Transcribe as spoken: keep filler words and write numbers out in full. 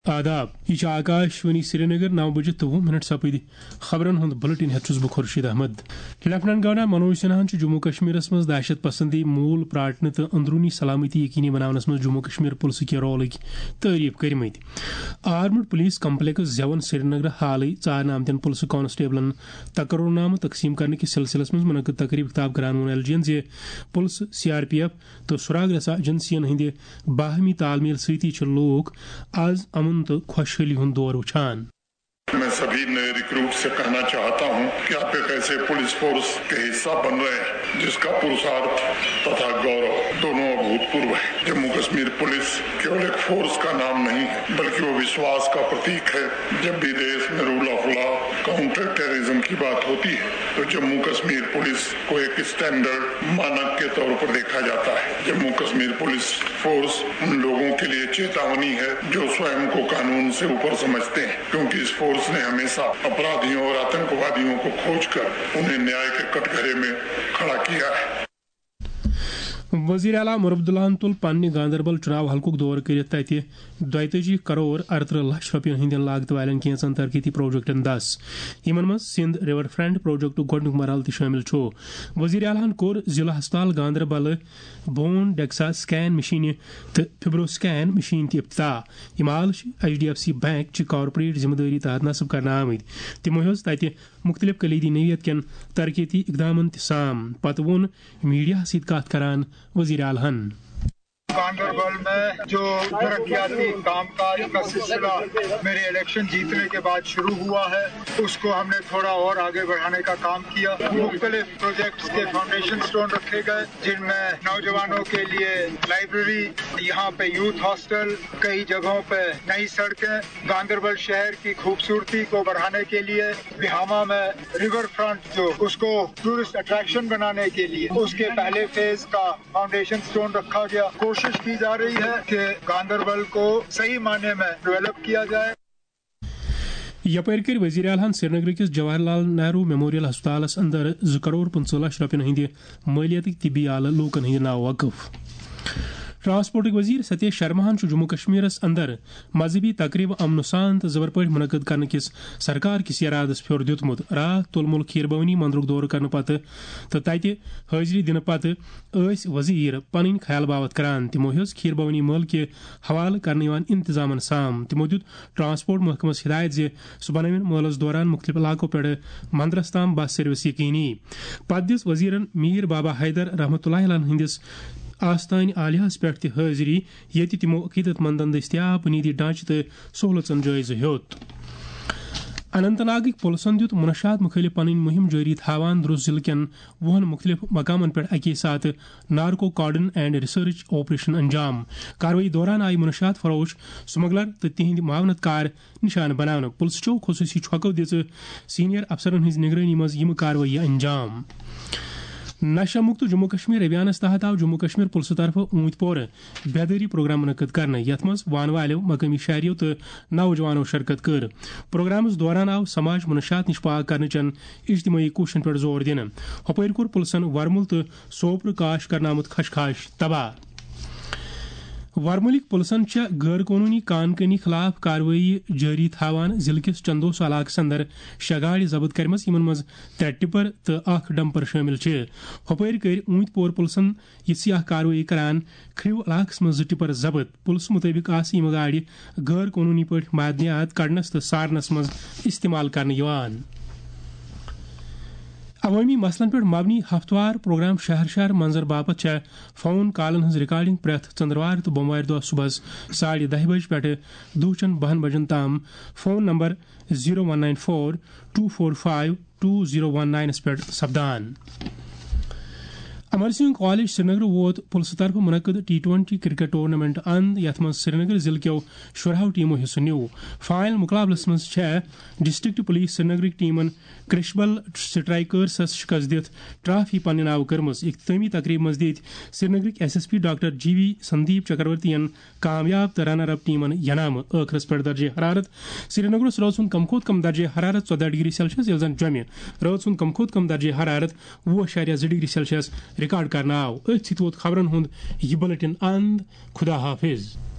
آداب یہ آکاشوانی سری نگر نو بجے تُوہ منٹ سپد خبرن ہند بلٹن ہیت بہ خورشید احمد. لیفٹنٹ گورنر منوج سنہا جموں کشمیر مز دہشت پسندی مول پراٹنے تو اندرونی سلامتی یقینی بناونس مز جموں کشمیر پولیس کے رولک تعریف کرمت. Armed police complex Zewan Srinagar حالی ژارنہ آمتین پولیس کانسٹیبلن تقرر نامہ تقسیم کرنے کس سلسلس مز منعقد تقریب خطاب کران وون ایل جی زِ police C R P F تو سراغ رسا ایجنسین ہند باہمی تال میل سۭتی چھ لوگ آز امن تو خوشحالی ہند دور وچھان. میں سبھی نئے ریکروٹ سے کہنا چاہتا ہوں کہ آپ ایک ایسے پولیس فورس کے حصہ بن رہے ہیں جس کا پرسارتھ تتھا گورو دونوں ابھوتپورو ہے. جموں کشمیر پولیس کیول ایک فورس کا نام نہیں ہے بلکہ وہ وشواس کا پرتیک ہے. جب بھی دیش میں rule of law counter terrorism کی بات ہوتی ہے تو جموں کشمیر پولیس کو ایک اسٹینڈرڈ مانک کے طور پر دیکھا جاتا ہے. جموں کشمیر پولیس فورس ان لوگوں کے لیے چیتاونی ہے جو سوئم کو قانون سے اوپر سمجھتے ہیں, کیونکہ اس فورس نے ہمیشہ اپرادھیوں اور آتنکوادیوں کو کھوج کر انہیں نیائے کے کٹگرے میں کھڑا کیا ہے. وزیر اعلیٰ عمر عبداللہ تل پنہ گاندربل چناو حلقہ دور کرت تتہ دتجی کروڑ ارترہ لچھ رۄپین ہندین لاگت والن کینژن ترقیتی پروجیکٹن دس یمن مز سندھ ریور فرنٹ پروجیکٹ گۄڈنیُک مرحلہ تہ شٲمِل چھُ. وزیر اعلیٰ ہن کوٚر ضلع ہسپتال گاندربل بون ڈیکسا سکین مشینہ تو فبرو سکین مشین تہ افتتاح. یم آل H D F C bank چہ کارپوریٹ ذمہ داری تحت نصب کرنہٕ آمٕتۍ. تمو ہیوٚژ تتہ مختلف کلیدی نوعیت کٮ۪ن ترقیتی اقدامن تہ سام. پتہٕ ووٚن میڈیا سۭتۍ کتھ کران وزیر اعلیٰ ہن گاندربل میں جو ترقیاتی کام کاج کا سلسلہ میرے الیکشن جیتنے کے بعد شروع ہوا ہے اس کو ہم نے تھوڑا اور آگے بڑھانے کا کام کیا. مختلف پروجیکٹس کے فاؤنڈیشن سٹون رکھے گئے جن میں نوجوانوں کے لیے لائبریری, یہاں پہ یوتھ ہاسٹل, کئی جگہوں پہ نئی سڑکیں. گاندربل شہر کی خوبصورتی کو بڑھانے کے لیے بہاما میں ریور فرنٹ جو اس کو ٹورسٹ اٹریکشن بنانے کے لیے اس کے پہلے فیز کا فاؤنڈیشن سٹون رکھا گیا. کوشش کی جا رہی ہے کہ گاندربل کو صحیح معنی میں ڈیولپ کیا جائے. یپر کر وزیر اعلیٰ سری نگر کس جواہر لال نہرو میموریل ہسپتالس اندر زٕ کروڑ پٕنٛژٕہ لچھ رۄپین ہندِ مٲلیتٕکۍ طبی آلہٕ لوٗکن ہندِ ناو وقف. ٹرانسپورٹک وزیر ستیش شرماہن جموں کشمیر اندر مذہبی تقریب امن سان تو زبر پٲٹھۍ منعقد کرنے کس سرکار کس ارادس پھیور دیُتمُت. راتھ تُلمُل کھیٖر بھوانی مندرُک دورٕ کرنہٕ پتہٕ تہٕ تتہِ حٲضری دِنہٕ پتہٕ ٲسۍ وزیر پنٕنۍ خیال باوت کران. تِمو ہیوٚژ کھیٖر بھوانی مٲلہٕ کہِ حوالہٕ کرنہٕ یِوان انتظامن سام. تِمو دیُت ٹرانسپورٹ محکمس ہدایت زِ سُہ بنٲوِن مٲلس دوران مختلف علاقو پٮ۪ٹھٕ مندرس تام بس سٔروس یقینی. پتہٕ دِژ وزیرن میٖر بابا حیدر رحمتہ اللہ علیہ ہندِس آستان عالیہس پٮ۪ٹھ تہِ حٲضری ییٚتہِ تِمو عقیدت مندن دٔستیاب بُنیٲدی ڈھانچہٕ تہٕ سہوٗلژن جٲیزٕ ہیوٚت. اننت ناگٕکۍ پُلسن دیُت منشیات مُخٲلِف پنٕنۍ مُہِم جٲری تھاوان درُس ضلعہٕ کٮ۪ن وُہن مختلف مقامن پٮ۪ٹھ اکی ساتہٕ narco cordon and research operation انجام. کاروٲیی دوران آیہِ منشیات فروش, سمگلر تہٕ تِہنٛدۍ معاونت کار نشانہٕ بناونہٕ. پُلسہٕ چو خصوٗصی چھۄکو دِژٕ سیٖنیر افسرن ہٕنٛزِ نگرٲنی منٛز یِمہٕ کاروٲیی انجام. نشہ مکت جموں کشمیر ابھیانس تحت آو جموں کشمیر پُلسہٕ طرفہٕ اوٗنٛتۍ پورٕ بیدٲری پروگرام منعقد کرنہٕ یتھ منٛز وانہٕ والیو, مقٲمی شہریو تہٕ نوجوانو شرکت کٔر. پروگرامس دوران آو سماج منشیات نش پاک کرنٕچن اجتماعی کوٗششن پٮ۪ٹھ زور دِنہٕ. ہُپٲرۍ کوٚر پُلسن ورمُل تہٕ سوپرٕ کاش کرنامُت خشخاش تباہ. ورمُلٕکۍ پُلسن چھےٚ غٲر قونوٗنی کان کٲنی خلاف کاروٲیی جٲری تھاوان ضلعہٕ کِس چندوسو علاقس اندر شےٚ گاڑِ ضبط کٔرمٕژ یِمن منٛز ترٛےٚ ٹِپر تہٕ اکھ ڈمپر شٲمِل چھِ. ہُپٲرۍ کٔرۍ اوٗنٛتۍ پور پُلسن یہِ سیاہ کاروٲیی کران کھرٛیو علاقس منٛز زٕ ٹِپر ضبط. پُلسہٕ مُطٲبق آسہٕ یِمہٕ گاڑِ غٲر قونوٗنی پٲٹھۍ معدنیات کڑنس تہٕ سارنس منٛز استعمال کرنہٕ یِوان. عوٲمی مسلن پٮ۪ٹھ مبنی ہفتوار پروگرام شہر شہر منظر باپت چھےٚ فون کالن ہٕنٛز رِکارڈنگ پرٛٮ۪تھ ژٔنٛدروار تہٕ بوموارِ دۄہ صبحس ساڑِ دہہِ بجہِ پٮ۪ٹھٕ دُہچٮ۪ن بہن بجن تام phone number zero one nine four two four five two zero one ناینس پٮ۪ٹھ سپدان. امر سنگھ کالج سری نگر ووت پُلسہٕ طرفہٕ منعقد ٹی ٹوینٹی کرکٹ ٹورنامنٹ اند یتھ منٛز سری نگر ضلعہٕ کٮ۪و شُراہو ٹیمو حصہٕ نیوٗ. فاینل مقابلس منٛز چھےٚ ڈسٹرکٹ پُلیٖس سری نگرٕکۍ ٹیمن کرشبل سٹرائکرسس شکست دِتھ ٹرافی پننہِ ناوٕ کٔرمٕژ. اختتٲمی تقریٖبہِ منٛز دِتۍ سری نگرٕکۍ S S P doctor G V Sandeep Chakravarthy ین کامیاب تہٕ رنر اپ ٹیمن ینامہٕ. ٲخرس پٮ۪ٹھ درجے حرارت سری نگرس رٲژ ہُنٛد کم کھۄتہٕ کم درجے حرارت ژۄدہ ڈگری سیلسیس ییٚلہِ زن جوٚمہِ رٲژ ہُنٛد کم کھۄتہٕ کم درجے حرارت وُہ اشاریہ زٕ ڈگری سیلسیس ریکارڈ کرنہٕ آو. أتھۍ سۭتۍ ووت خبرن ہُنٛد یہِ بُلٹن اند. خدا حافظ.